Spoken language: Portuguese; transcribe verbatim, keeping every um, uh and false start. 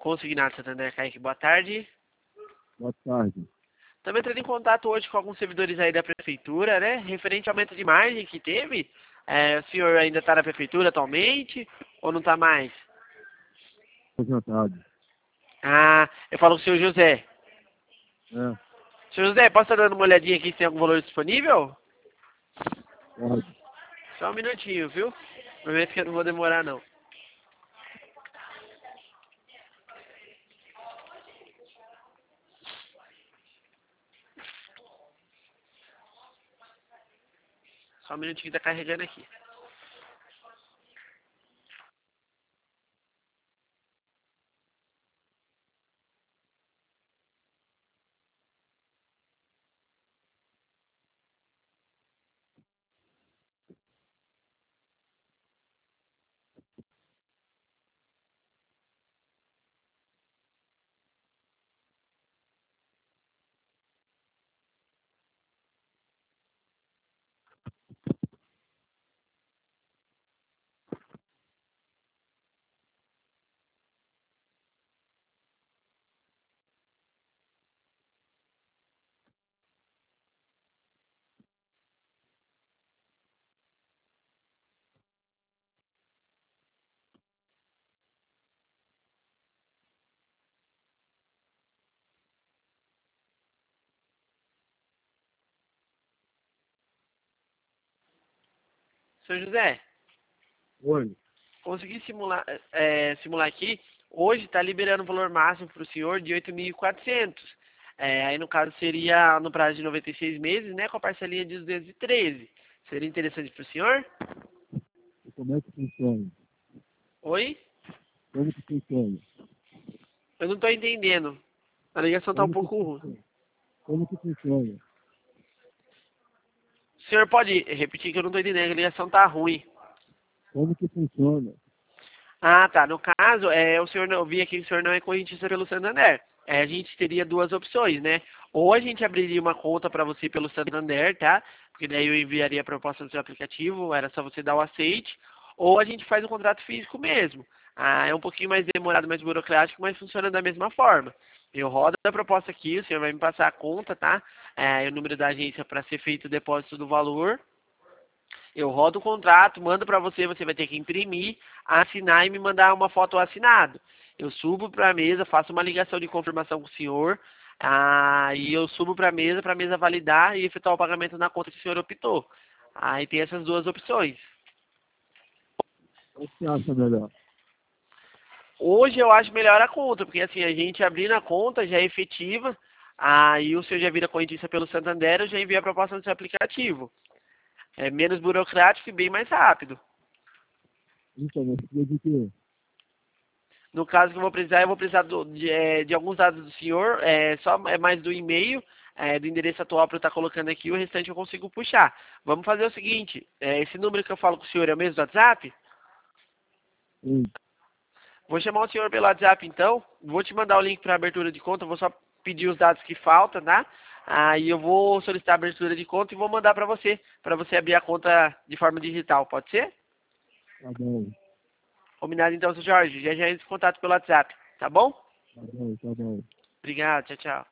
Consignado Santander, Kaique, boa tarde. Boa tarde. Também entrando em contato hoje com alguns servidores aí da prefeitura, né? Referente ao aumento de margem que teve. É, o senhor ainda está na prefeitura atualmente ou não está mais? Aposentado. Ah, eu falo com o senhor José. É, Senhor José, posso estar dando uma olhadinha aqui se tem algum valor disponível? pode. Só um minutinho, viu? Prometo que eu não vou demorar, não. Só um minutinho que tá carregando aqui. Senhor José, Oi. consegui simular, é, simular aqui. Hoje está liberando o valor máximo para o senhor de oito mil e quatrocentos. É, aí no caso seria no prazo de noventa e seis meses, né? Com a parcelinha de duzentos e treze. Seria interessante para o senhor? E como é que funciona? Oi? Como que funciona? Eu não estou entendendo. A ligação está um Como que pouco ruim. funciona? Como que funciona? O senhor pode repetir que eu não estou entendendo, a ligação está ruim. Como que funciona? Ah, tá. No caso, é, o senhor não, eu vi aqui que o senhor não é correntista pelo Santander. É, a gente teria duas opções, né? Ou a gente abriria uma conta para você pelo Santander, tá? Porque daí eu enviaria a proposta do seu aplicativo, era só você dar o aceite. Ou a gente faz um contrato físico mesmo. Ah, é um pouquinho mais demorado, mais burocrático, mas funciona da mesma forma. Eu rodo a proposta aqui, o senhor vai me passar a conta, tá? É, o número da agência para ser feito o depósito do valor. Eu rodo o contrato, mando para você, você vai ter que imprimir, assinar e me mandar uma foto assinado. Eu subo para a mesa, faço uma ligação de confirmação com o senhor, ah, e eu subo para a mesa, para a mesa validar e efetuar o pagamento na conta que o senhor optou. Aí tem essas duas opções. O que você acha melhor? Hoje eu acho melhor a conta, porque assim, a gente abrindo a conta já é efetiva, aí o senhor já vira correntista pelo Santander, eu já envio a proposta no seu aplicativo. É menos burocrático e bem mais rápido. Então, você precisa de quê? No caso que eu vou precisar, eu vou precisar do- de, é, de alguns dados do senhor, é, só é mais do e-mail, é, do endereço atual para eu estar colocando aqui, o restante eu consigo puxar. Vamos fazer o seguinte, é, esse número que eu falo com o senhor é o mesmo do WhatsApp? Sim. Vou chamar o senhor pelo WhatsApp então, vou te mandar o link para abertura de conta, vou só pedir os dados que faltam, tá? Aí eu vou solicitar a abertura de conta e vou mandar para você, para você abrir a conta de forma digital, pode ser? Tá bom. Combinado então, seu Jorge, já já entra em contato pelo WhatsApp, tá bom? Tá bom, tá bom. Obrigado, tchau, tchau.